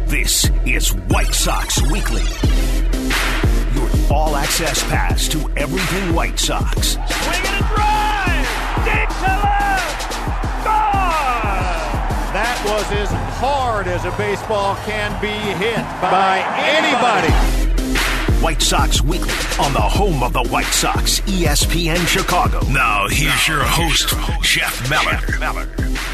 This is White Sox Weekly. Your all-access pass to everything White Sox. Swing and a drive! Deep to left! Gone! That was as hard as a baseball can be hit by anybody. White Sox Weekly on the home of the White Sox, ESPN Chicago. Now, here's your host, Jeff Meller.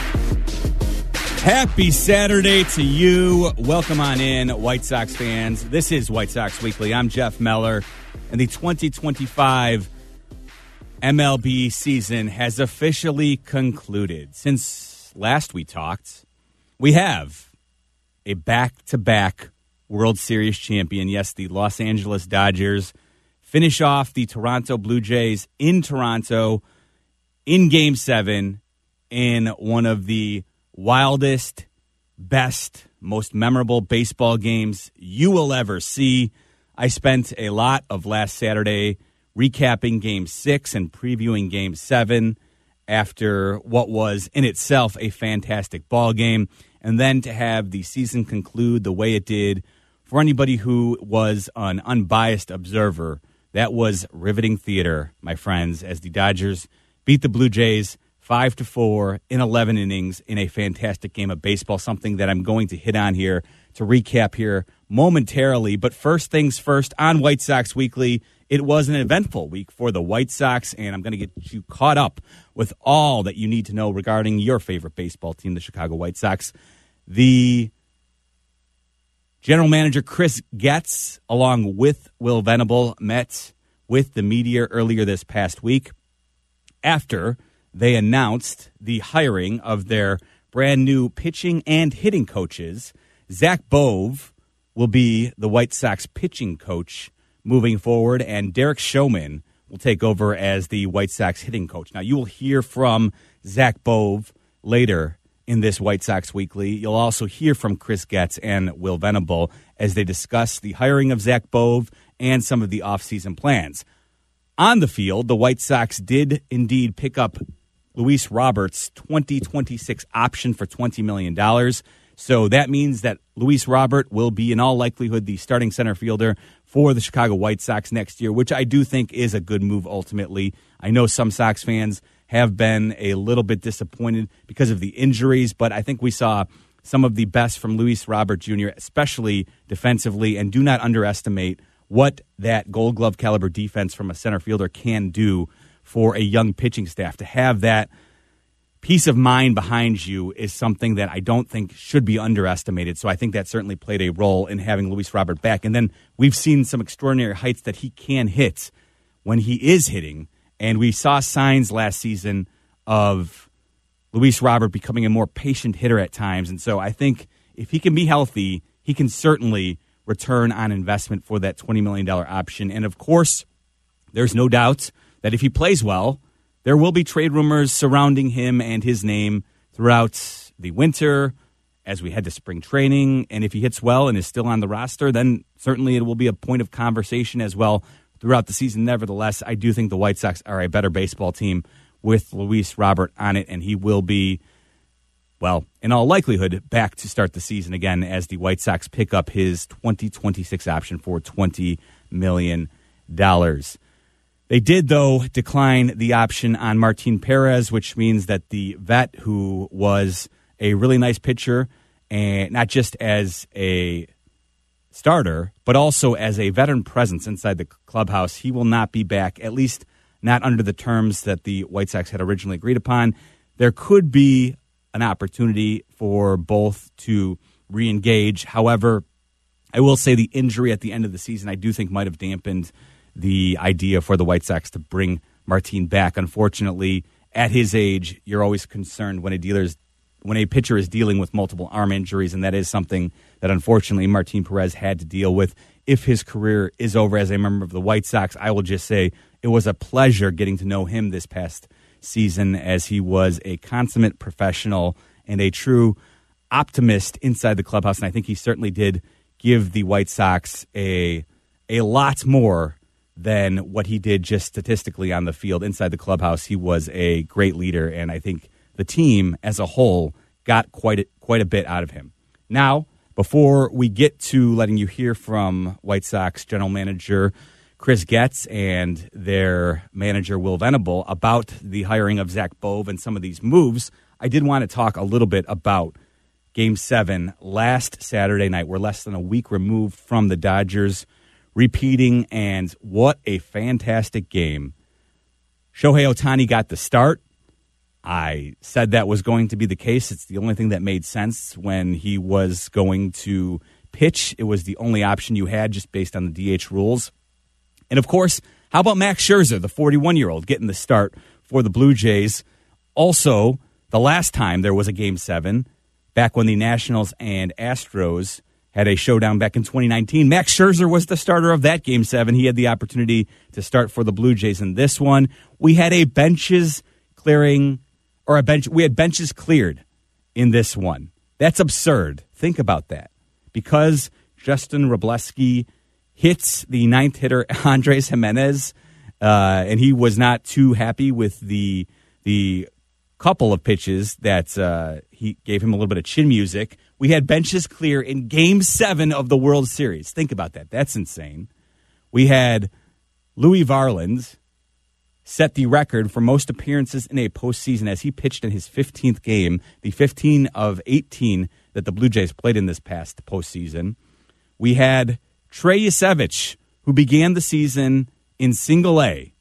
Happy Saturday to you. Welcome on in, White Sox fans. This is White Sox Weekly. I'm Jeff Meller, and the 2025 MLB season has officially concluded. Since last we talked, we have a back-to-back World Series champion. Yes, the Los Angeles Dodgers finish off the Toronto Blue Jays in Toronto in Game 7 in one of the wildest, best, most memorable baseball games you will ever see. I spent a lot of last Saturday recapping Game 6 and previewing Game 7 after what was in itself a fantastic ball game. And then to have the season conclude the way it did, for anybody who was an unbiased observer, that was riveting theater, my friends, as the Dodgers beat the Blue Jays 5-4 in 11 innings in a fantastic game of baseball, something that I'm going to hit on here to recap here momentarily. But first things first, on White Sox Weekly, it was an eventful week for the White Sox, and I'm going to get you caught up with all that you need to know regarding your favorite baseball team, the Chicago White Sox. The general manager, Chris Getz, along with Will Venable, met with the media earlier this past week after they announced the hiring of their brand new pitching and hitting coaches. Zach Bove will be the White Sox pitching coach moving forward, and Derek Showman will take over as the White Sox hitting coach. Now, you will hear from Zach Bove later in this White Sox Weekly. You'll also hear from Chris Getz and Will Venable as they discuss the hiring of Zach Bove and some of the offseason plans. On the field, the White Sox did indeed pick up Luis Roberts' 2026 option for $20 million. So that means that Luis Robert will be in all likelihood the starting center fielder for the Chicago White Sox next year, which I do think is a good move ultimately. I know some Sox fans have been a little bit disappointed because of the injuries, but I think we saw some of the best from Luis Robert Jr., especially defensively, and do not underestimate what that Gold Glove caliber defense from a center fielder can do for a young pitching staff. To have that peace of mind behind you is something that I don't think should be underestimated. So I think that certainly played a role in having Luis Robert back. And then we've seen some extraordinary heights that he can hit when he is hitting. And we saw signs last season of Luis Robert becoming a more patient hitter at times. And so I think if he can be healthy, he can certainly return on investment for that $20 million option. And of course, there's no doubt that if he plays well, there will be trade rumors surrounding him and his name throughout the winter as we head to spring training. And if he hits well and is still on the roster, then certainly it will be a point of conversation as well throughout the season. Nevertheless, I do think the White Sox are a better baseball team with Luis Robert on it, and he will be, well, in all likelihood, back to start the season again as the White Sox pick up his 2026 option for $20 million. They did, though, decline the option on Martin Perez, which means that the vet, who was a really nice pitcher, and not just as a starter, but also as a veteran presence inside the clubhouse, he will not be back, at least not under the terms that the White Sox had originally agreed upon. There could be an opportunity for both to re-engage. However, I will say the injury at the end of the season I do think might have dampened the idea for the White Sox to bring Martin back. Unfortunately, at his age, you're always concerned when a pitcher is dealing with multiple arm injuries, and that is something that unfortunately Martin Perez had to deal with. If his career is over as a member of the White Sox, I will just say it was a pleasure getting to know him this past season, as he was a consummate professional and a true optimist inside the clubhouse. And I think he certainly did give the White Sox a lot more than what he did just statistically on the field. Inside the clubhouse, he was a great leader, and I think the team as a whole got quite a bit out of him. Now, Before we get to letting you hear from White Sox general manager Chris Getz and their manager Will Venable about the hiring of Zach Bove and some of these moves, I did want to talk a little bit about Game 7 last Saturday night. We're less than a week removed from the Dodgers repeating, and what a fantastic game. Shohei Ohtani got the start. I said that was going to be the case. It's the only thing that made sense when he was going to pitch. It was the only option you had just based on the DH rules. And, of course, how about Max Scherzer, the 41-year-old, getting the start for the Blue Jays? Also, the last time there was a Game 7, back when the Nationals and Astros had a showdown back in 2019. Max Scherzer was the starter of that Game 7. He had the opportunity to start for the Blue Jays in this one. We had a benches clearing, we had benches cleared in this one. That's absurd. Think about that. Because Justin Wroblewski hits the ninth hitter Andres Jimenez, and he was not too happy with the couple of pitches that he gave him a little bit of chin music. We had benches clear in Game 7 of the World Series. Think about that. That's insane. We had Louis Varland set the record for most appearances in a postseason as he pitched in his 15th game, the 15 of 18 that the Blue Jays played in this past postseason. We had Trey Yasevich, who began the season in Single A.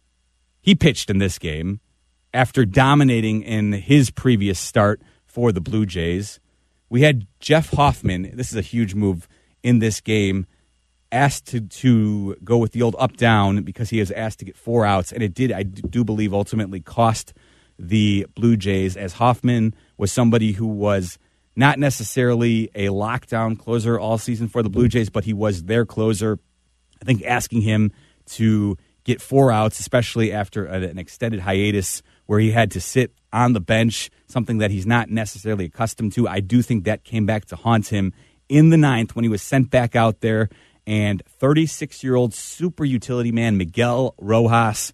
He pitched in this game after dominating in his previous start for the Blue Jays. We had Jeff Hoffman, this is a huge move in this game, asked to go with the old up-down because he was asked to get 4 outs, and it did, I do believe, ultimately cost the Blue Jays, as Hoffman was somebody who was not necessarily a lockdown closer all season for the Blue Jays, but he was their closer. I think asking him to get 4 outs, especially after an extended hiatus where he had to sit on the bench, something that he's not necessarily accustomed to. I do think that came back to haunt him in the 9th when he was sent back out there. And 36-year-old super utility man Miguel Rojas,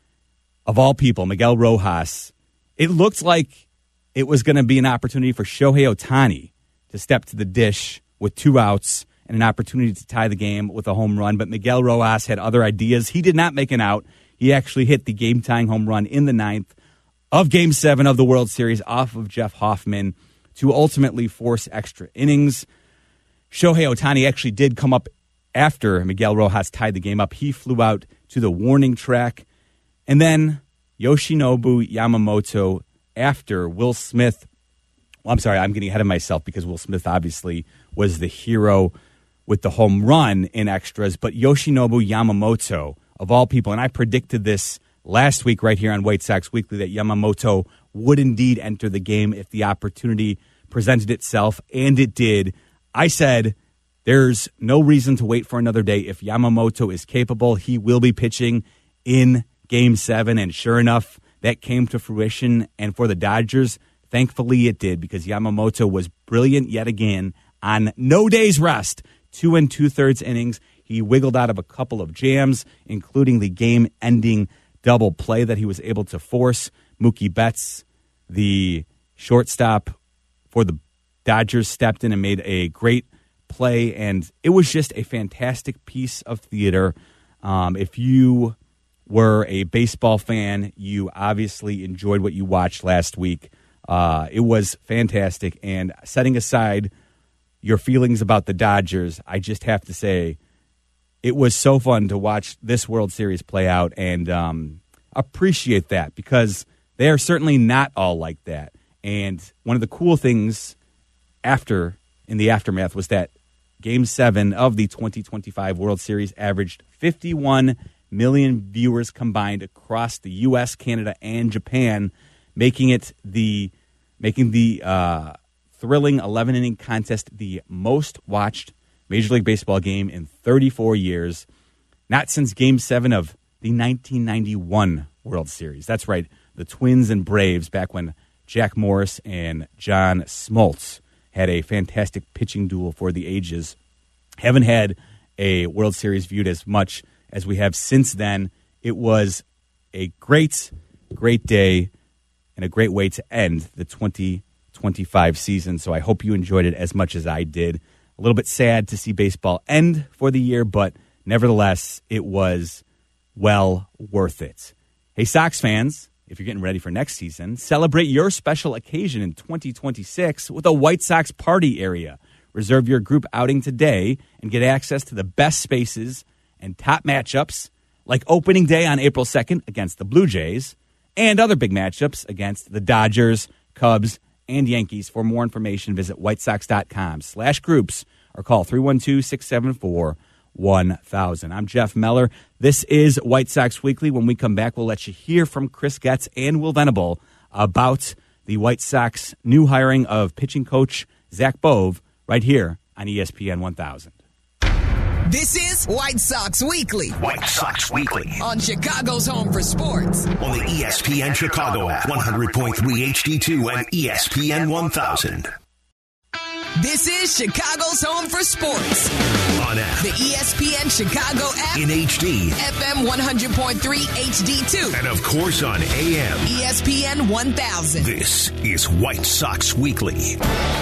of all people, Miguel Rojas, it looked like it was going to be an opportunity for Shohei Ohtani to step to the dish with 2 outs and an opportunity to tie the game with a home run. But Miguel Rojas had other ideas. He did not make an out. He actually hit the game-tying home run in the 9th of Game 7 of the World Series off of Jeff Hoffman to ultimately force extra innings. Shohei Ohtani actually did come up after Miguel Rojas tied the game up. He flew out to the warning track. And then Yoshinobu Yamamoto, after Will Smith, well, I'm sorry, I'm getting ahead of myself because Will Smith obviously was the hero with the home run in extras, but Yoshinobu Yamamoto, of all people, and I predicted this last week right here on White Sox Weekly, that Yamamoto would indeed enter the game if the opportunity presented itself, and it did. I said there's no reason to wait for another day. If Yamamoto is capable, he will be pitching in Game 7, and sure enough, that came to fruition. And for the Dodgers, thankfully it did, because Yamamoto was brilliant yet again on no day's rest. 2 2/3 innings. He wiggled out of a couple of jams, including the game-ending double play that he was able to force. Mookie Betts, the shortstop for the Dodgers, stepped in and made a great play, and it was just a fantastic piece of theater. If you were a baseball fan, you obviously enjoyed what you watched last week. It was fantastic, and setting aside your feelings about the Dodgers, I just have to say it was so fun to watch this World Series play out and appreciate that, because they are certainly not all like that. And one of the cool things in the aftermath was that Game 7 of the 2025 World Series averaged 51 million viewers combined across the U.S., Canada, and Japan, making the thrilling 11-inning contest the most watched Major League Baseball game in 34 years, not since Game 7 of the 1991 World Series. That's right, the Twins and Braves, back when Jack Morris and John Smoltz had a fantastic pitching duel for the ages. Haven't had a World Series viewed as much as we have since then. It was a great, great day and a great way to end the 2025 season. So I hope you enjoyed it as much as I did. A little bit sad to see baseball end for the year, but nevertheless, it was well worth it. Hey, Sox fans, if you're getting ready for next season, celebrate your special occasion in 2026 with a White Sox party area. Reserve your group outing today and get access to the best spaces and top matchups like opening day on April 2nd against the Blue Jays and other big matchups against the Dodgers, Cubs, and Yankees. For more information, visit whitesox.com/groups or call 312-674-1000. I'm Jeff Meller. This is White Sox Weekly. When we come back, we'll let you hear from Chris Getz and Will Venable about the White Sox new hiring of pitching coach Zach Bove right here on ESPN 1000. This is White Sox Weekly. White Sox Weekly. On Chicago's home for sports. On the ESPN Chicago app, 100.3 HD2 and ESPN 1000. This is Chicago's home for sports. On app. The ESPN Chicago app. In HD. FM 100.3 HD2. And of course on AM. ESPN 1000. This is White Sox Weekly.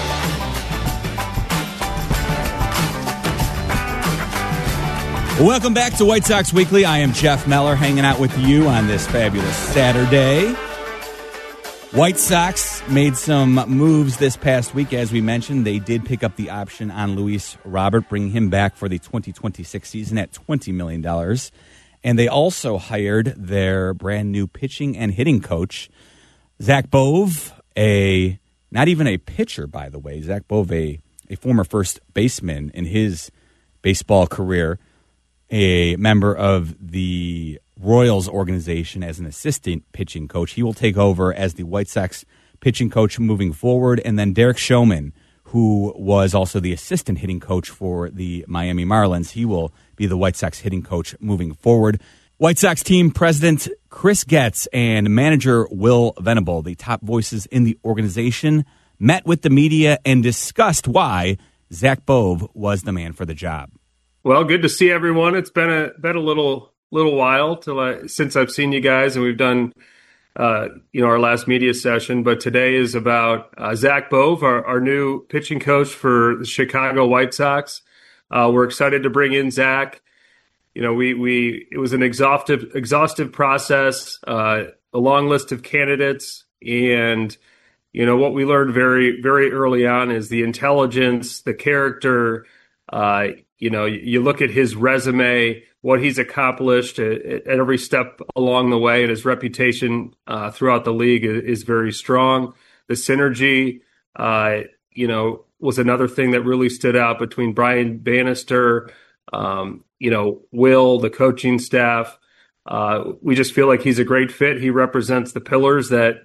Welcome back to White Sox Weekly. I am Jeff Meller, hanging out with you on this fabulous Saturday. White Sox made some moves this past week. As we mentioned, they did pick up the option on Luis Robert, bringing him back for the 2026 season at $20 million. And they also hired their brand new pitching and hitting coach, Zach Bove, not even a pitcher, by the way. Zach Bove, a former first baseman in his baseball career, a member of the Royals organization as an assistant pitching coach. He will take over as the White Sox pitching coach moving forward. And then Derek Showman, who was also the assistant hitting coach for the Miami Marlins, he will be the White Sox hitting coach moving forward. White Sox team president Chris Getz and manager Will Venable, the top voices in the organization, met with the media and discussed why Zach Bove was the man for the job. Well, good to see everyone. It's been a little while since I've seen you guys, and we've done our last media session. But today is about Zach Bove, our new pitching coach for the Chicago White Sox. We're excited to bring in Zach. You know, it was an exhaustive process, a long list of candidates, and what we learned very, very early on is the intelligence, the character. You look at his resume, what he's accomplished at every step along the way, and his reputation throughout the league is very strong. The synergy, was another thing that really stood out between Brian Bannister, Will, the coaching staff. We just feel like he's a great fit. He represents the pillars that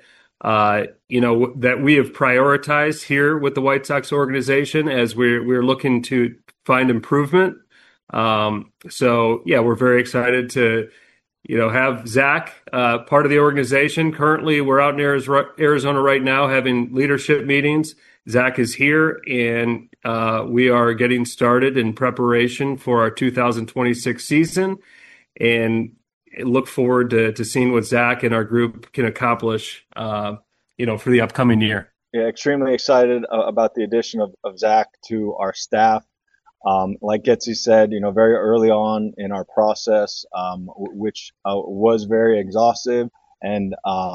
we have prioritized here with the White Sox organization as we're looking to find improvement. We're very excited to, have Zach part of the organization. Currently, we're out in Arizona right now having leadership meetings. Zach is here, and we are getting started in preparation for our 2026 season, and look forward to seeing what Zach and our group can accomplish, for the upcoming year. Yeah, extremely excited about the addition of Zach to our staff. Like Getzy said, very early on in our process, which was very exhaustive, and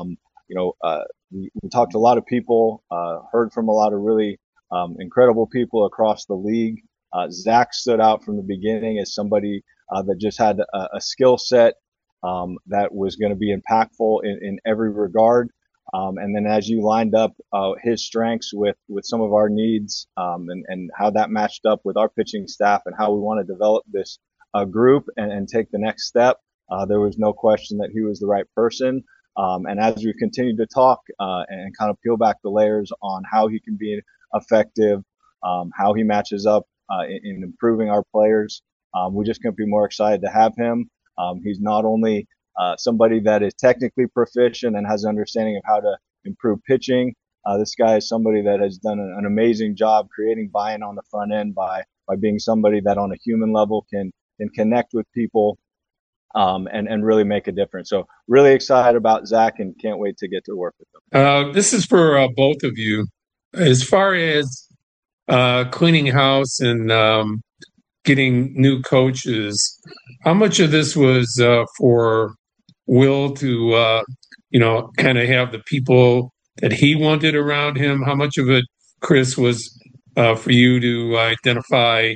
we talked to a lot of people, heard from a lot of really incredible people across the league. Zach stood out from the beginning as somebody that just had a skill set that was going to be impactful in every regard. And then as you lined up his strengths with some of our needs and how that matched up with our pitching staff and how we want to develop this group and take the next step, there was no question that he was the right person. And as we continued to talk and kind of peel back the layers on how he can be effective, how he matches up in improving our players, we just couldn't be more excited to have him. He's not only somebody that is technically proficient and has an understanding of how to improve pitching. This guy is somebody that has done an amazing job creating buy-in on the front end by being somebody that on a human level can connect with people and really make a difference. So really excited about Zach and can't wait to get to work with him. This is for both of you. As far as cleaning house and getting new coaches. How much of this was for Will to, kind of have the people that he wanted around him? How much of it, Chris, was for you to identify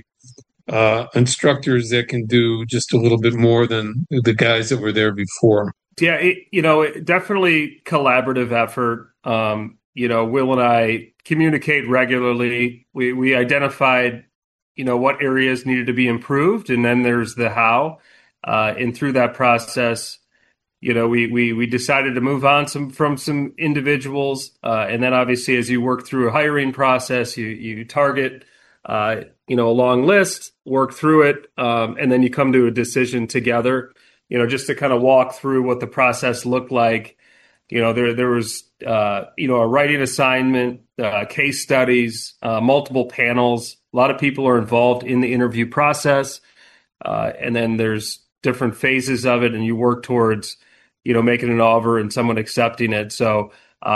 instructors that can do just a little bit more than the guys that were there before? Yeah, definitely collaborative effort. Will and I communicate regularly. We identified, what areas needed to be improved, and then there's the how. And through that process, we decided to move on from some individuals, and then obviously as you work through a hiring process, you target, a long list, work through it, and then you come to a decision together. Just to kind of walk through what the process looked like. There was, a writing assignment, case studies, multiple panels. A lot of people are involved in the interview process. And then there's different phases of it, and you work towards, making an offer and someone accepting it. So,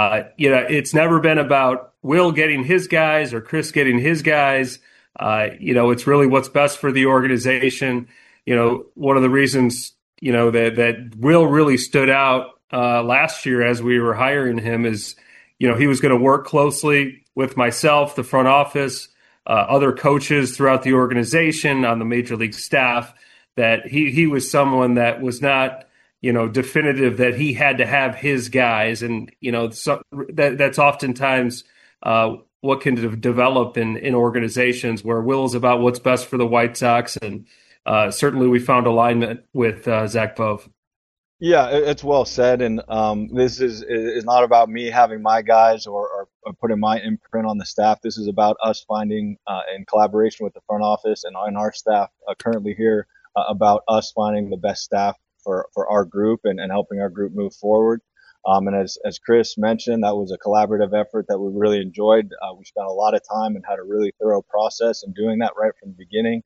it's never been about Will getting his guys or Chris getting his guys. It's really what's best for the organization. One of the reasons, that Will really stood out last year as we were hiring him is, he was going to work closely with myself, the front office, other coaches throughout the organization on the major league staff, that he was someone that was not, definitive that he had to have his guys. And, that's oftentimes what can develop in organizations, where Will is about what's best for the White Sox. And certainly we found alignment with Zach Bove. Yeah, it's well said. And this is not about me having my guys or putting my imprint on the staff. This is about us finding, in collaboration with the front office and our staff currently here, about us finding the best staff for our group and helping our group move forward. And as Chris mentioned, that was a collaborative effort that we really enjoyed. We spent a lot of time and had a really thorough process in doing that right from the beginning.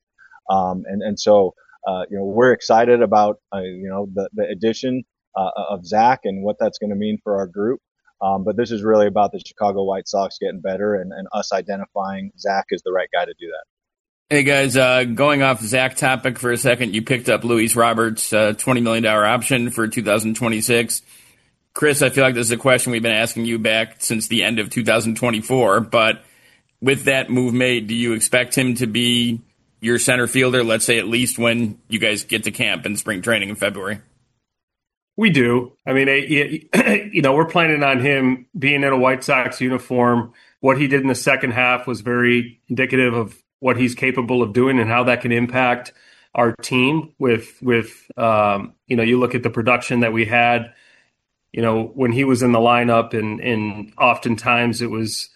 So we're excited about, the addition of Zach and what that's going to mean for our group. But this is really about the Chicago White Sox getting better and us identifying Zach as the right guy to do that. Hey, guys, going off Zach topic for a second, you picked up Luis Roberts' $20 million option for 2026. Chris, I feel like this is a question we've been asking you back since the end of 2024. But with that move made, do you expect him to be your center fielder, let's say at least when you guys get to camp and spring training in February? We do. I mean, we're planning on him being in a White Sox uniform. What he did in the second half was very indicative of what he's capable of doing and how that can impact our team with you look at the production that we had, when he was in the lineup, and oftentimes it was,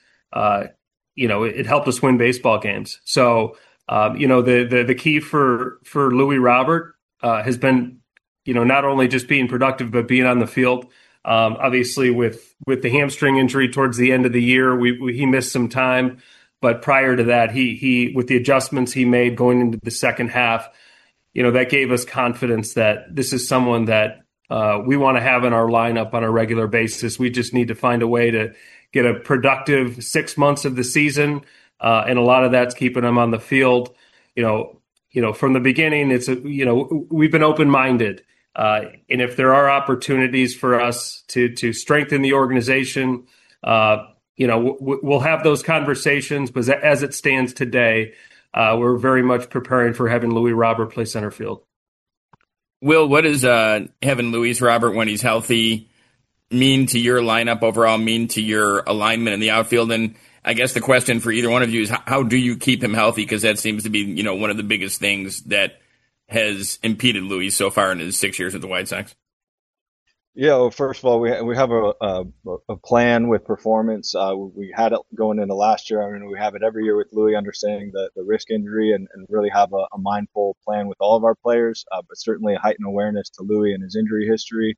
it helped us win baseball games. So, the key for Louis Robert has been, not only just being productive, but being on the field. Obviously with the hamstring injury towards the end of the year, he missed some time. But prior to that, he with the adjustments he made going into the second half, that gave us confidence that this is someone that we want to have in our lineup on a regular basis. We just need to find a way to get a productive 6 months of the season, and a lot of that's keeping him on the field. From the beginning, we've been open-minded, and if there are opportunities for us to strengthen the organization, we'll have those conversations. But as it stands today, we're very much preparing for having Louis Robert play center field. Will, what does having Luis Robert when he's healthy mean to your lineup overall, mean to your alignment in the outfield? And I guess the question for either one of you is, how do you keep him healthy? Because that seems to be, one of the biggest things that has impeded Luis so far in his 6 years with the White Sox. Yeah, well, first of all, we have a plan with performance. We had it going into last year. I mean, we have it every year with Louis, understanding the risk injury and really have a mindful plan with all of our players, but certainly a heightened awareness to Louis and his injury history.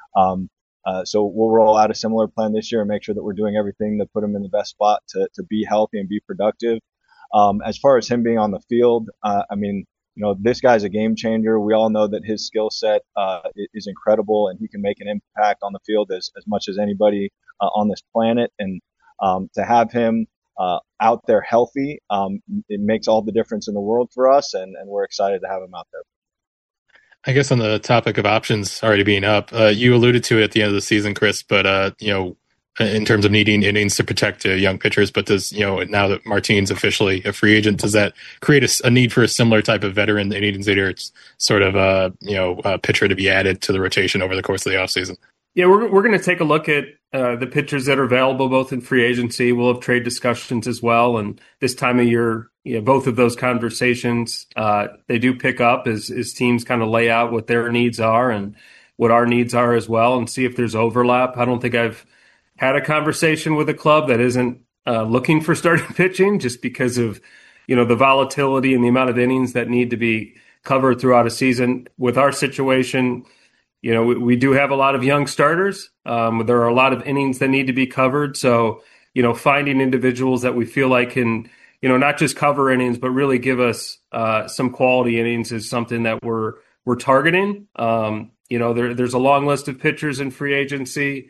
So we'll roll out a similar plan this year and make sure that we're doing everything to put him in the best spot to be healthy and be productive. As far as him being on the field, this guy's a game changer. We all know that his skill set is incredible, and he can make an impact on the field as much as anybody on this planet. And to have him out there healthy, it makes all the difference in the world for us, and we're excited to have him out there. I guess on the topic of options already being up, you alluded to it at the end of the season, Chris, but, in terms of needing innings to protect young pitchers, but does, now that Martine's officially a free agent, does that create a need for a similar type of veteran innings eater? It's sort of a pitcher to be added to the rotation over the course of the offseason. Yeah, we're going to take a look at the pitchers that are available both in free agency. We'll have trade discussions as well. And this time of year, both of those conversations, they do pick up as teams kind of lay out what their needs are and what our needs are as well, and see if there's overlap. I don't think I've had a conversation with a club that isn't looking for starting pitching, just because of, the volatility and the amount of innings that need to be covered throughout a season. With our situation, we do have a lot of young starters. There are a lot of innings that need to be covered. So, finding individuals that we feel like can, not just cover innings, but really give us some quality innings is something that we're targeting. There's a long list of pitchers in free agency.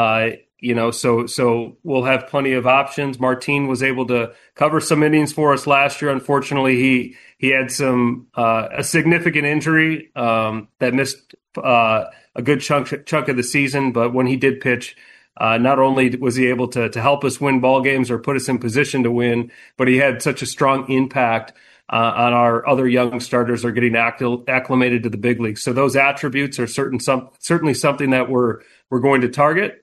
So we'll have plenty of options. Martine was able to cover some innings for us last year. Unfortunately, he had a significant injury that missed a good chunk of the season. But when he did pitch, not only was he able to help us win ball games or put us in position to win, but he had such a strong impact on our other young starters are getting acclimated to the big leagues. So those attributes are certainly something that we're going to target.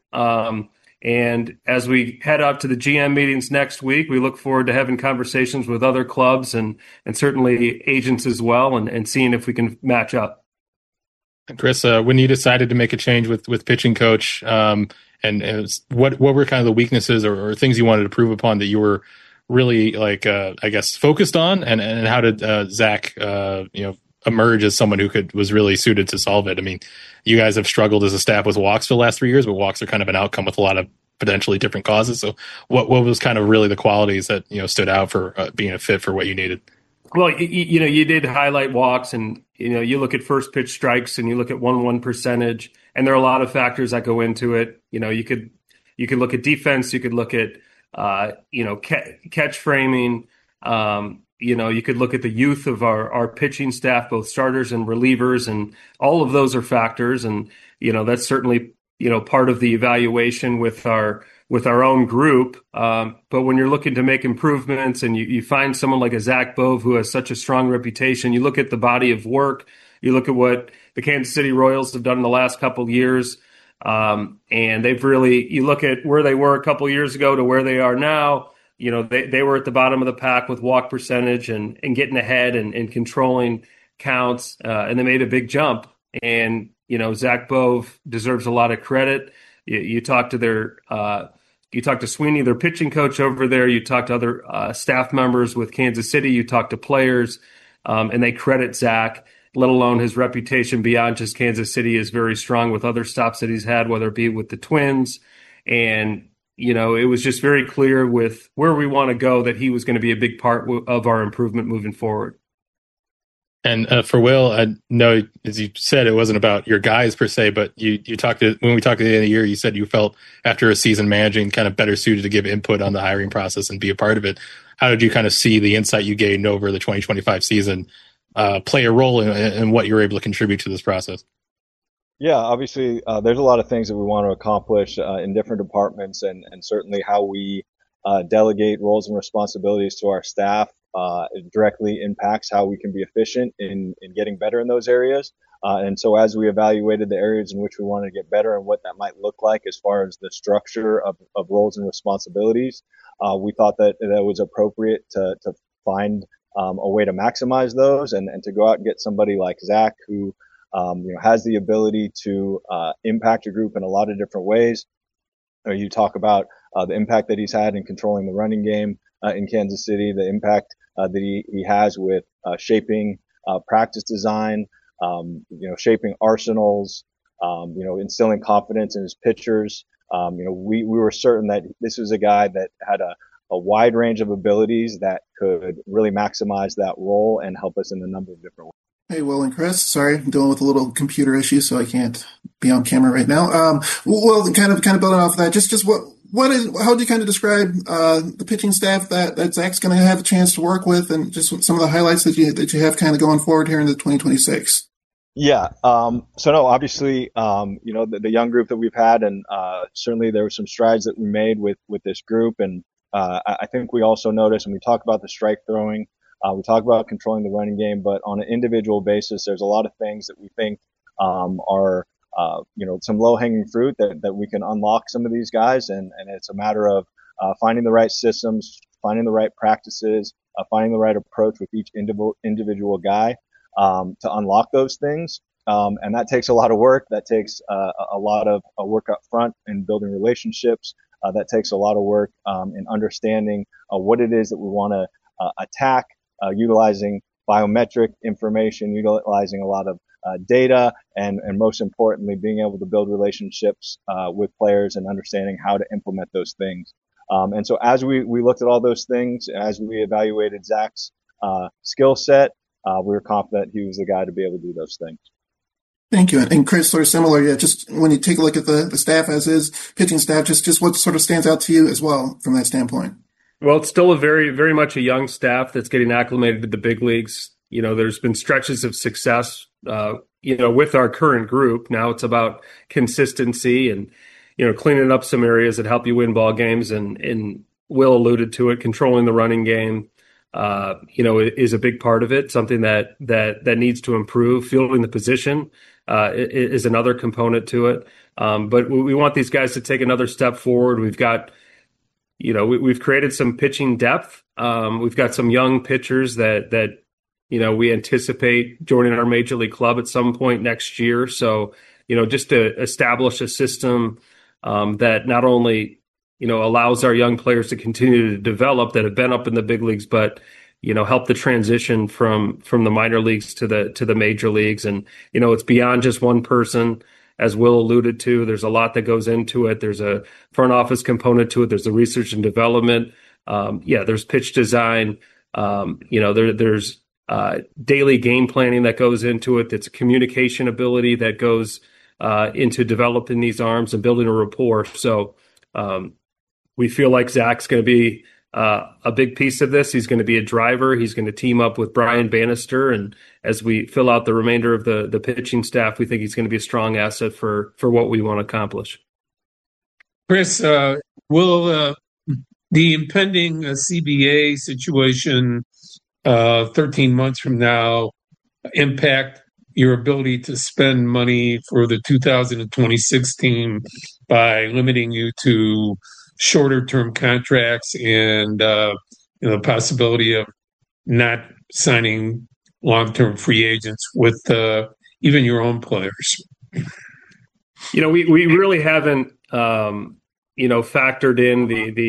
And as we head up to the GM meetings next week, we look forward to having conversations with other clubs and certainly agents as well, and seeing if we can match up. Chris, when you decided to make a change with pitching coach, and what were kind of the weaknesses or things you wanted to prove upon that you were really focused on, and how did Zach emerge as someone who was really suited to solve it? I mean, you guys have struggled as a staff with walks for the last 3 years, but walks are kind of an outcome with a lot of potentially different causes. So what was kind of really the qualities that, stood out for being a fit for what you needed? Well, you did highlight walks, and, you look at first pitch strikes and you look at 1-1 percentage, and there are a lot of factors that go into it. You could look at defense, you could look at, catch framing, you could look at the youth of our pitching staff, both starters and relievers, and all of those are factors. And, that's certainly, part of the evaluation with our own group. But when you're looking to make improvements and you find someone like a Zach Bove who has such a strong reputation, you look at the body of work, you look at what the Kansas City Royals have done in the last couple of years. And you look at where they were a couple of years ago to where they are now. They were at the bottom of the pack with walk percentage and getting ahead and controlling counts, and they made a big jump. And, Zach Bove deserves a lot of credit. You talk to Sweeney, their pitching coach over there. You talk to other staff members with Kansas City. You talk to players, and they credit Zach, let alone his reputation beyond just Kansas City is very strong with other stops that he's had, whether it be with the Twins. And, it was just very clear with where we want to go that he was going to be a big part of our improvement moving forward. And for Will, I know, as you said, it wasn't about your guys per se, but when we talked at the end of the year, you said you felt after a season managing kind of better suited to give input on the hiring process and be a part of it. How did you kind of see the insight you gained over the 2025 season play a role in what you were able to contribute to this process? Yeah, obviously, there's a lot of things that we want to accomplish in different departments, and certainly how we delegate roles and responsibilities to our staff it directly impacts how we can be efficient in getting better in those areas. And so as we evaluated the areas in which we wanted to get better and what that might look like as far as the structure of roles and responsibilities, we thought that it was appropriate to find a way to maximize those and to go out and get somebody like Zach who has the ability to impact a group in a lot of different ways. You talk about the impact that he's had in controlling the running game in Kansas City, the impact that he has with shaping practice design, shaping arsenals, instilling confidence in his pitchers. We were certain that this was a guy that had a wide range of abilities that could really maximize that role and help us in a number of different ways. Hey, Will and Chris. Sorry, I'm dealing with a little computer issue, so I can't be on camera right now. Well, kind of building off of that, just how do you kind of describe the pitching staff that Zach's going to have a chance to work with, and just some of the highlights that you have kind of going forward here into 2026? Yeah. So no, obviously, the young group that we've had, and certainly there were some strides that we made with this group. And I think we also noticed, and we talk about the strike throwing, we talk about controlling the running game, but on an individual basis, there's a lot of things that we think are some low-hanging fruit that we can unlock some of these guys. And it's a matter of finding the right systems, finding the right practices, finding the right approach with each individual guy to unlock those things. And that takes a lot of work. That takes a lot of work up front in building relationships. That takes a lot of work in understanding what it is that we want to attack, utilizing biometric information, utilizing a lot of data, and most importantly, being able to build relationships with players and understanding how to implement those things. And so as we looked at all those things, as we evaluated Zach's skill set, we were confident he was the guy to be able to do those things. Thank you. And Chris, sort of similar, just when you take a look at the staff as is, pitching staff, just what sort of stands out to you as well from that standpoint? Well, it's still a very, very much a young staff that's getting acclimated to the big leagues. There's been stretches of success, with our current group. Now it's about consistency and, cleaning up some areas that help you win ball games. And Will alluded to it, controlling the running game, is a big part of it. Something that needs to improve. Fielding the position is another component to it. But we want these guys to take another step forward. We've got, we've created some pitching depth. We've got some young pitchers that we anticipate joining our major league club at some point next year. So, just to establish a system that not only allows our young players to continue to develop that have been up in the big leagues, but help the transition from the minor leagues to the major leagues. And it's beyond just one person, as Will alluded to. There's a lot that goes into it. There's a front office component to it. There's the research and development. There's pitch design. There's daily game planning that goes into it. It's a communication ability that goes into developing these arms and building a rapport. So we feel like Zach's going to be a big piece of this. He's going to be a driver. He's going to team up with Brian Bannister. And as we fill out the remainder of the pitching staff, we think he's going to be a strong asset for what we want to accomplish. Chris, will the impending CBA situation 13 months from now impact your ability to spend money for the 2026 team by limiting you to shorter term contracts and the possibility of not signing long-term free agents with even your own players? We really haven't factored in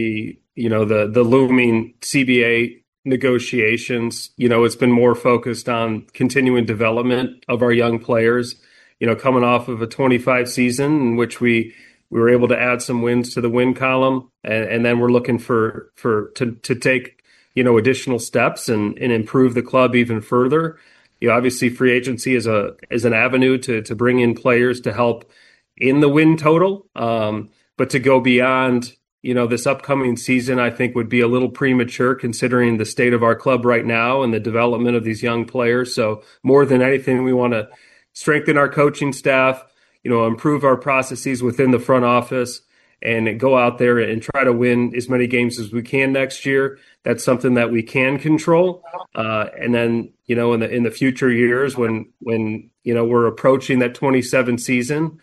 the looming CBA negotiations. It's been more focused on continuing development of our young players, coming off of a 25 season in which we were able to add some wins to the win column. And then we're looking to take, additional steps and improve the club even further. Obviously free agency is an avenue to bring in players to help in the win total. But to go beyond, this upcoming season, I think would be a little premature considering the state of our club right now and the development of these young players. So more than anything, we want to strengthen our coaching staff, improve our processes within the front office and go out there and try to win as many games as we can next year. That's something that we can control. And then, in the future years when we're approaching that 27 season,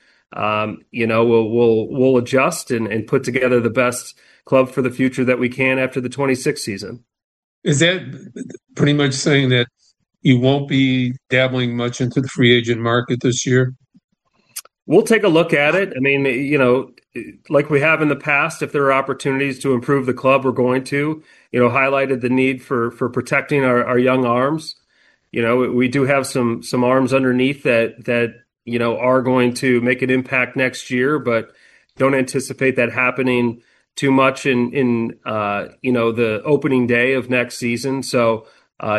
we'll adjust and put together the best club for the future that we can after the 26th season. Is that pretty much saying that you won't be dabbling much into the free agent market this year? We'll take a look at it. I mean, like we have in the past, if there are opportunities to improve the club, we're going to, highlighted the need for protecting our young arms. We do have some arms underneath that are going to make an impact next year, but don't anticipate that happening too much in the opening day of next season. So,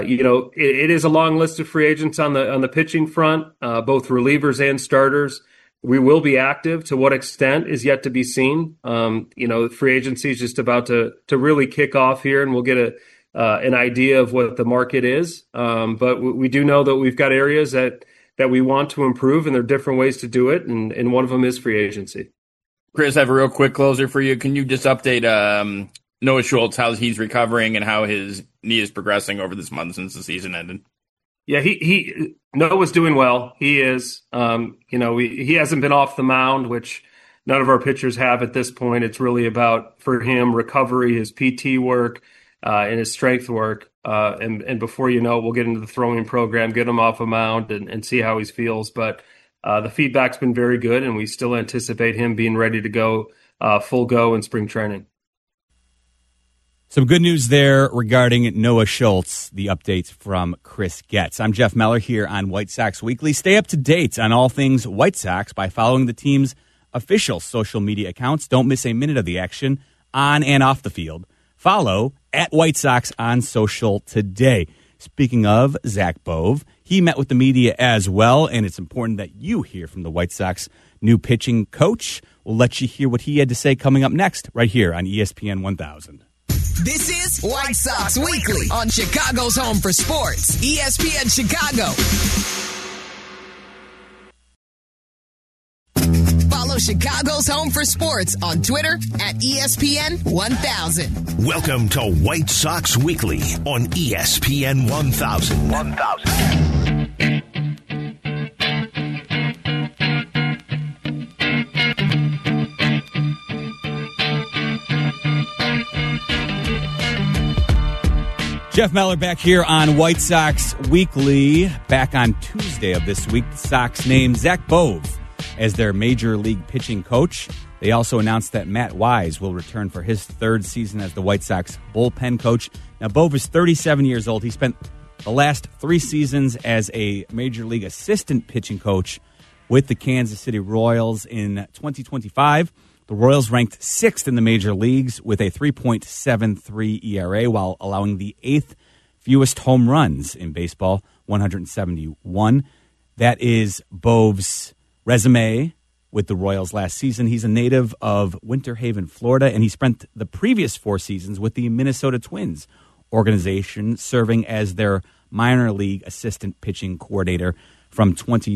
it is a long list of free agents on the pitching front, both relievers and starters. we will be active. To what extent is yet to be seen. Free agency is just about to really kick off here, and we'll get an idea of what the market is. But we do know that we've got areas that we want to improve, and there are different ways to do it, and one of them is free agency. Chris, I have a real quick closer for you. Can you just update Noah Schultz, how he's recovering and how his knee is progressing over this month since the season ended? Yeah, Noah's doing well. He is. He hasn't been off the mound, which none of our pitchers have at this point. It's really about, for him, recovery, his PT work, and his strength work. And before you know it, we'll get into the throwing program, get him off a mound, and see how he feels. But the feedback's been very good, and we still anticipate him being ready to go full go in spring training. Some good news there regarding Noah Schultz, the updates from Chris Getz. I'm Jeff Meller here on White Sox Weekly. Stay up to date on all things White Sox by following the team's official social media accounts. Don't miss a minute of the action on and off the field. Follow @White Sox on social today. Speaking of Zach Bove, he met with the media as well, and it's important that you hear from the White Sox new pitching coach. We'll let you hear what he had to say coming up next right here on ESPN 1000. This is White Sox Weekly on Chicago's home for sports, ESPN Chicago. Follow Chicago's home for sports on Twitter @ESPN 1000. Welcome to White Sox Weekly on ESPN 1000. Jeff Meller back here on White Sox Weekly. Back on Tuesday of this week, the Sox named Zach Bove as their major league pitching coach. They also announced that Matt Wise will return for his third season as the White Sox bullpen coach. Now, Bove is 37 years old. He spent the last 3 seasons as a major league assistant pitching coach with the Kansas City Royals. In 2025, the Royals ranked 6th in the major leagues with a 3.73 ERA while allowing the 8th fewest home runs in baseball, 171. That is Bove's resume with the Royals last season. He's a native of Winter Haven, Florida, and he spent the previous 4 seasons with the Minnesota Twins organization, serving as their minor league assistant pitching coordinator from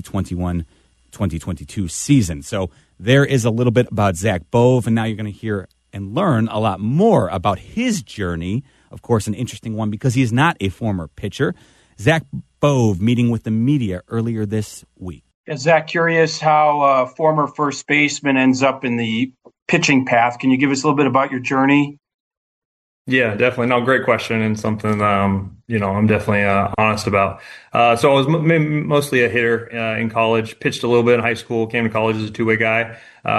2021-2022 season. So there is a little bit about Zach Bove, and now you're going to hear and learn a lot more about his journey. Of course, an interesting one because he is not a former pitcher. Zach Bove meeting with the media earlier this week. Zach, curious how a former first baseman ends up in the pitching path. Can you give us a little bit about your journey? Yeah, definitely. No, great question, and something I'm definitely honest about. So I was mostly a hitter in college. Pitched a little bit in high school. Came to college as a two-way guy,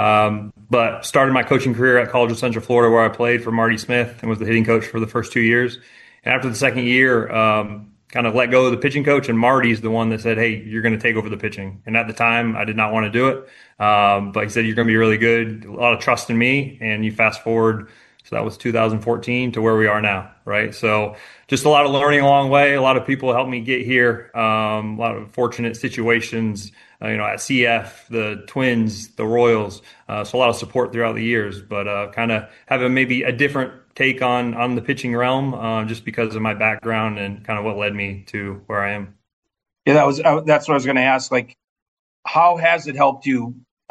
but started my coaching career at College of Central Florida, where I played for Marty Smith and was the hitting coach for the first 2 years. And after the second year, kind of let go of the pitching coach, and Marty's the one that said, "Hey, you're going to take over the pitching." And at the time, I did not want to do it, but he said, "You're going to be really good." A lot of trust in me, and you fast forward. So that was 2014 to where we are now, right? So just a lot of learning along the way. A lot of people helped me get here. A lot of fortunate situations, at CF, the Twins, the Royals. So a lot of support throughout the years, but kind of having maybe a different take on the pitching realm just because of my background and kind of what led me to where I am. Yeah, that's what I was going to ask. Like, how has it helped you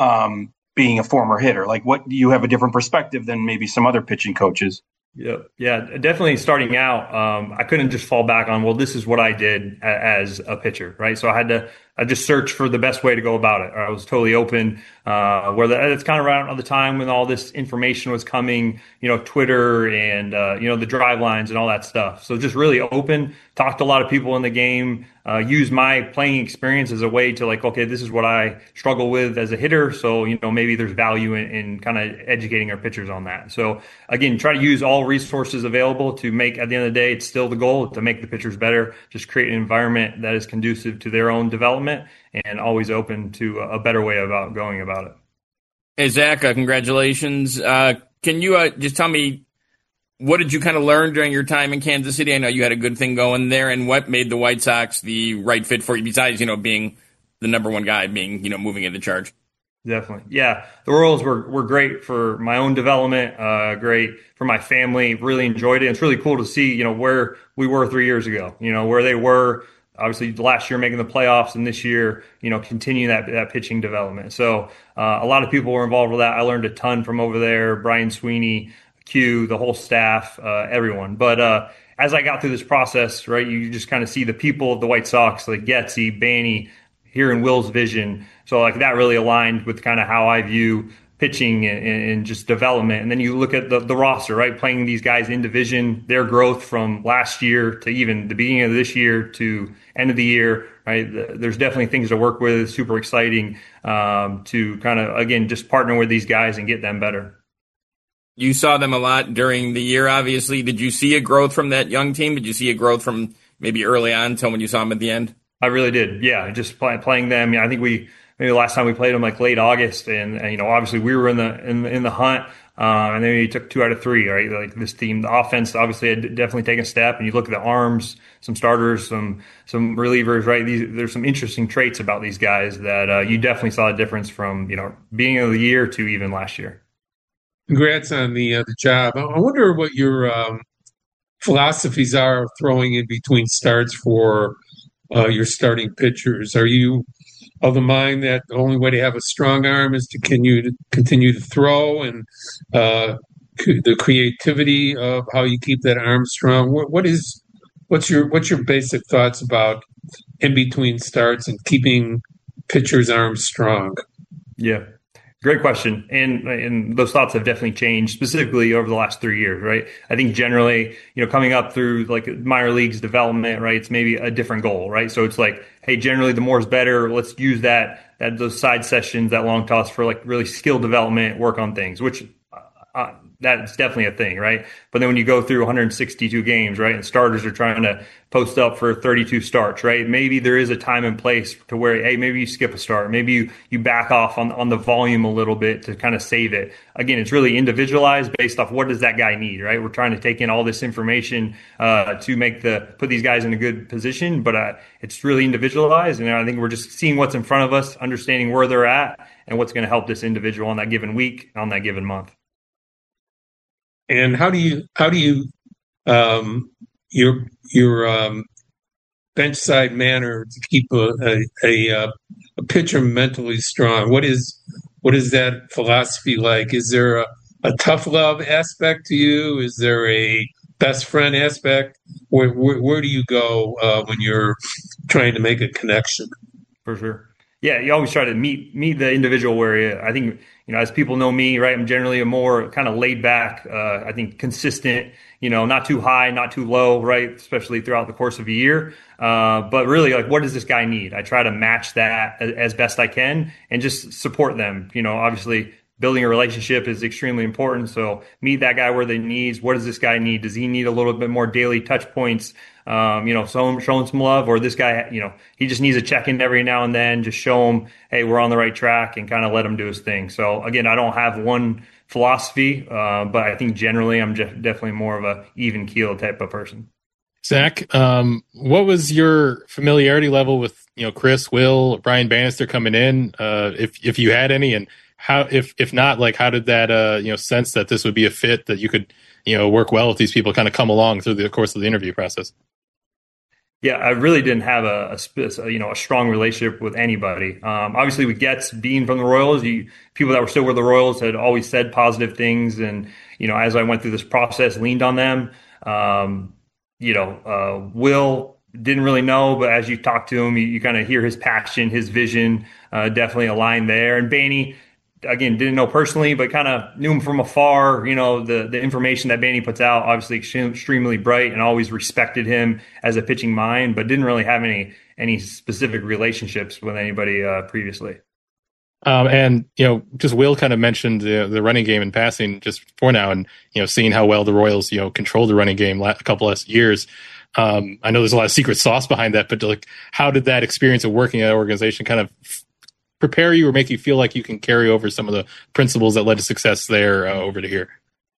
being a former hitter? Like, what do you have a different perspective than maybe some other pitching coaches? Yeah, definitely starting out, I couldn't just fall back on, well, this is what I did as a pitcher, right? So I just searched for the best way to go about it. I was totally open, it's kind of around the time when all this information was coming, Twitter and, the drive lines and all that stuff. So just really open, talked to a lot of people in the game, use my playing experience as a way to okay, this is what I struggle with as a hitter. So, maybe there's value in kind of educating our pitchers on that. So again, try to use all resources available to make, at the end of the day, it's still the goal to make the pitchers better, just create an environment that is conducive to their own development and always open to a better way about going about it. Hey, Zach, congratulations. Can you just tell me, what did you kind of learn during your time in Kansas City? I know you had a good thing going there, and what made the White Sox the right fit for you besides, being the number one guy, being, moving into charge? Definitely. Yeah. The Royals were great for my own development, great for my family. Really enjoyed it. It's really cool to see, where we were 3 years ago, where they were obviously last year making the playoffs and this year, continuing that pitching development. So, a lot of people were involved with that. I learned a ton from over there, Brian Sweeney, Q, the whole staff, everyone. But, as I got through this process, right, you just kind of see the people of the White Sox, like Getzy, Baney, hearing Will's vision. So like that really aligned with kind of how I view pitching and just development. And then you look at the roster, right? Playing these guys in division, their growth from last year to even the beginning of this year to end of the year, right? There's definitely things to work with. Super exciting to kind of, again, just partner with these guys and get them better. You saw them a lot during the year, obviously. Did you see a growth from that young team? Did you see a growth from maybe early on until when you saw them at the end? I really did. Yeah. Just playing them. I think maybe the last time we played them like late August and obviously we were in the hunt. And then we took 2 out of 3, right? Like this team, the offense obviously had definitely taken a step, and you look at the arms, some starters, some relievers, right? There's some interesting traits about these guys that you definitely saw a difference from, beginning of the year to even last year. Congrats on the job. I wonder what your philosophies are of throwing in between starts for your starting pitchers. Are you of the mind that the only way to have a strong arm is to continue to throw, and the creativity of how you keep that arm strong? What's your basic thoughts about in between starts and keeping pitchers' arms strong? Yeah. Great question. And those thoughts have definitely changed specifically over the last 3 years, right? I think generally, coming up through like minor leagues development, right? It's maybe a different goal, right? So it's like, hey, generally the more is better. Let's use those side sessions, that long toss for like really skill development, work on things, which that's definitely a thing, right? But then when you go through 162 games, right, and starters are trying to post up for 32 starts, right? Maybe there is a time and place to where, hey, maybe you skip a start. Maybe you back off on the volume a little bit to kind of save it. Again, it's really individualized based off what does that guy need, right? We're trying to take in all this information to put these guys in a good position, but it's really individualized. And I think we're just seeing what's in front of us, understanding where they're at and what's going to help this individual on that given week, on that given month. And how do you your bench side manner to keep a pitcher mentally strong? What is that philosophy like? Is there a tough love aspect to you? Is there a best friend aspect? Where do you go when you're trying to make a connection? For sure. Yeah, you always try to meet the individual where I think, as people know me, right, I'm generally a more kind of laid back, I think consistent, not too high, not too low, right, especially throughout the course of a year. But really, like, what does this guy need? I try to match that as best I can and just support them. Obviously, building a relationship is extremely important. So meet that guy where they needs. What does this guy need? Does he need a little bit more daily touch points? Showing some love, or this guy, he just needs a check-in every now and then. Just show him, hey, we're on the right track, and kind of let him do his thing. So again, I don't have one philosophy, but I think generally I'm definitely more of a even keel type of person. Zach, what was your familiarity level with Chris, Will, Brian Bannister coming in, if you had any, and how if not, like, how did that sense that this would be a fit that you could work well with these people kind of come along through the course of the interview process? Yeah, I really didn't have a strong relationship with anybody. Obviously, with Getz being from the Royals, people that were still with the Royals had always said positive things, and as I went through this process, leaned on them. Will didn't really know, but as you talk to him, you kind of hear his passion, his vision, definitely aligned there. And Baney, again, didn't know personally, but kind of knew him from afar. The information that Baney puts out, obviously extremely bright, and always respected him as a pitching mind, but didn't really have any specific relationships with anybody previously. And just Will kind of mentioned the running game and passing just before now, and seeing how well the Royals controlled the running game a couple of years. I know there's a lot of secret sauce behind that, but like, how did that experience of working at an organization kind of prepare you or make you feel like you can carry over some of the principles that led to success there over to here?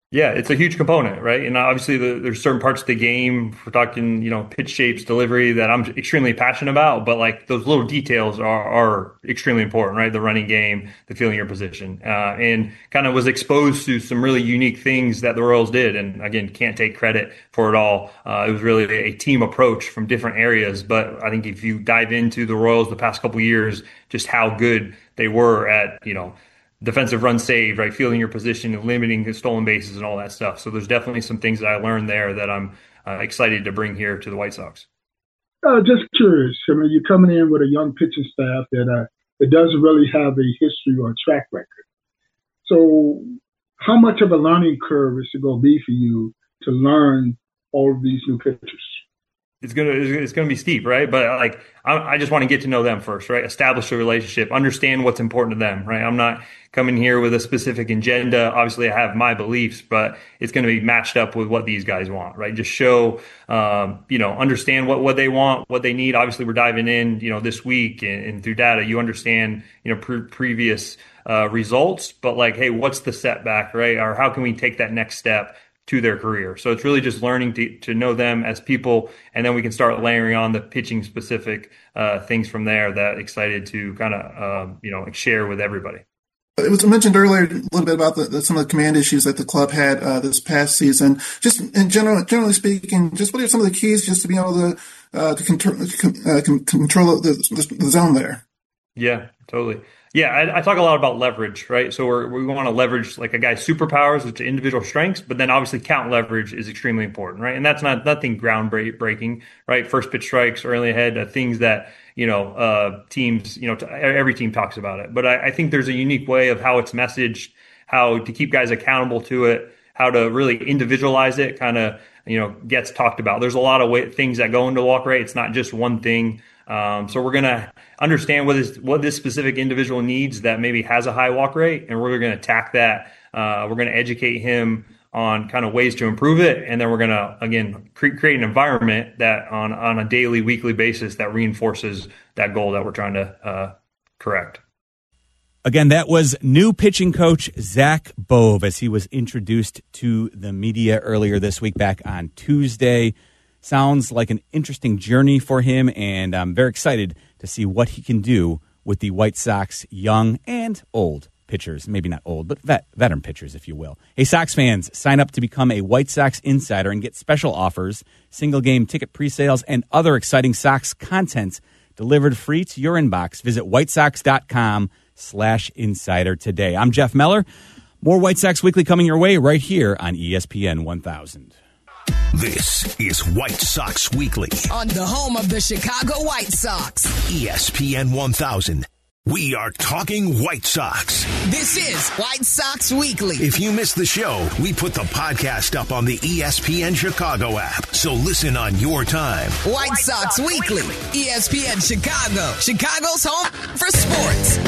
Yeah, it's a huge component, right? And obviously there's certain parts of the game, if we're talking, pitch shapes, delivery, that I'm extremely passionate about, but like those little details are extremely important, right? The running game, the feeling your position, and kind of was exposed to some really unique things that the Royals did. And again, can't take credit for it all. It was really a team approach from different areas. But I think if you dive into the Royals the past couple of years, just how good they were at, defensive run saved, right? Fielding your position and limiting the stolen bases and all that stuff. So there's definitely some things that I learned there that I'm excited to bring here to the White Sox. Just curious. I mean, you're coming in with a young pitching staff that doesn't really have a history or a track record. So how much of a learning curve is it going to be for you to learn all of these new pitchers? It's gonna be steep, right? But I just want to get to know them first, right? Establish a relationship, understand what's important to them, right? I'm not coming here with a specific agenda. Obviously, I have my beliefs, but it's going to be matched up with what these guys want, right? Just show, understand what they want, what they need. Obviously, we're diving in, this week and through data, you understand, previous results, but hey, what's the setback, right? Or how can we take that next step to their career? So it's really just learning to know them as people, and then we can start layering on the pitching specific things from there that excited to kind of share with everybody. It was mentioned earlier a little bit about some of the command issues that the club had this past season. Just in generally speaking, just what are some of the keys just to be able to control the zone there? Yeah, totally. Yeah, I talk a lot about leverage, right? So we want to leverage a guy's superpowers, which are individual strengths, but then obviously count leverage is extremely important, right? And that's nothing groundbreaking, right? First pitch strikes, early ahead, things that teams, every team talks about it. But I think there's a unique way of how it's messaged, how to keep guys accountable to it, how to really individualize it, kind of gets talked about. There's a lot of things that go into walk rate. It's not just one thing. So we're going to understand what this specific individual needs that maybe has a high walk rate, and we're going to attack that. We're going to educate him on kind of ways to improve it, and then we're going to, again, create an environment that on a daily, weekly basis that reinforces that goal that we're trying to correct. Again, that was new pitching coach Zach Bove as he was introduced to the media earlier this week back on Tuesday. Sounds like an interesting journey for him, and I'm very excited to see what he can do with the White Sox young and old pitchers. Maybe not old, but veteran pitchers, if you will. Hey, Sox fans, sign up to become a White Sox insider and get special offers, single-game ticket pre-sales, and other exciting Sox content delivered free to your inbox. Visit whitesox.com/insider today. I'm Jeff Meller. More White Sox Weekly coming your way right here on ESPN 1000. This is White Sox Weekly on the home of the Chicago White Sox, ESPN 1000. We are talking White Sox. This is White Sox Weekly. If you missed the show, we put the podcast up on the ESPN Chicago app, so listen on your time. White Sox Weekly, ESPN Chicago, Chicago's home for sports.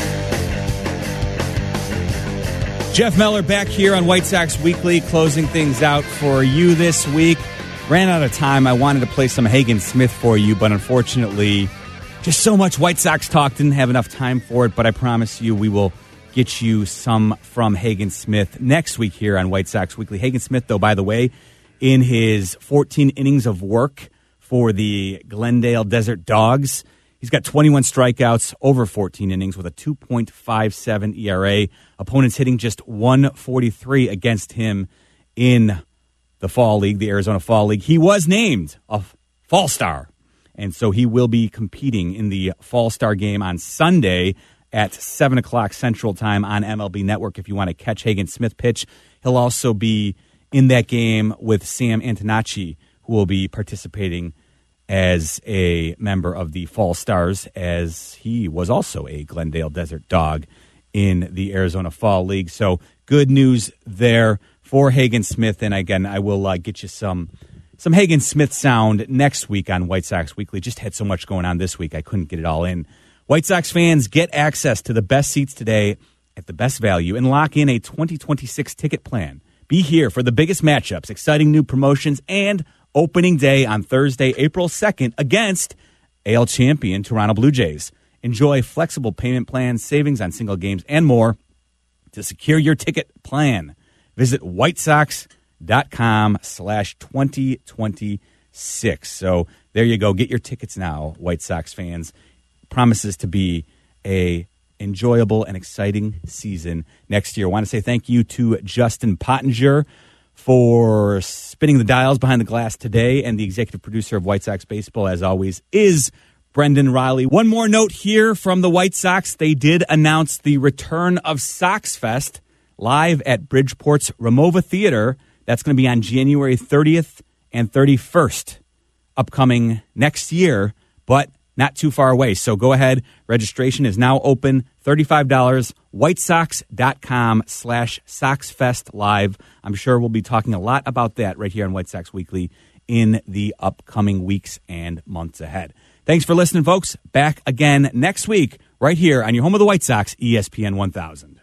Jeff Meller back here on White Sox Weekly, closing things out for you this week. Ran out of time. I wanted to play some Hagen Smith for you, but unfortunately, just so much White Sox talk, didn't have enough time for it, but I promise you we will get you some from Hagen Smith next week here on White Sox Weekly. Hagen Smith, though, by the way, in his 14 innings of work for the Glendale Desert Dogs, he's got 21 strikeouts over 14 innings with a 2.57 ERA. Opponents hitting just 143 against him in the Fall League, the Arizona Fall League. He was named a Fall Star, and so he will be competing in the Fall Star game on Sunday at 7 o'clock Central Time on MLB Network if you want to catch Hagen Smith pitch. He'll also be in that game with Sam Antonacci, who will be participating as a member of the Fall Stars, as he was also a Glendale Desert Dog in the Arizona Fall League. So good news there for Hagen Smith. And again, I will get you some Hagen Smith sound next week on White Sox Weekly. Just had so much going on this week, I couldn't get it all in. White Sox fans, get access to the best seats today at the best value and lock in a 2026 ticket plan. Be here for the biggest matchups, exciting new promotions, and opening day on Thursday, April 2nd against AL champion Toronto Blue Jays. Enjoy flexible payment plans, savings on single games, and more. To secure your ticket plan, visit whitesox.com/2026. So there you go. Get your tickets now, White Sox fans. Promises to be a enjoyable and exciting season next year. I want to say thank you to Justin Pottinger for spinning the dials behind the glass today, and the executive producer of White Sox Baseball, as always, is Brendan Riley. One more note here from the White Sox. They did announce the return of Sox Fest live at Bridgeport's Ramova Theater. That's going to be on January 30th and 31st, upcoming next year, but not too far away. So go ahead. Registration is now open. $35. WhiteSox.com/SoxFest Live. I'm sure we'll be talking a lot about that right here on White Sox Weekly in the upcoming weeks and months ahead. Thanks for listening, folks. Back again next week right here on your home of the White Sox, ESPN 1000.